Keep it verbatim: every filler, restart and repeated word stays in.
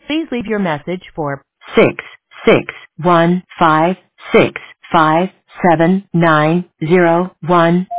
Please leave your message for six six one five six five seven nine zero one.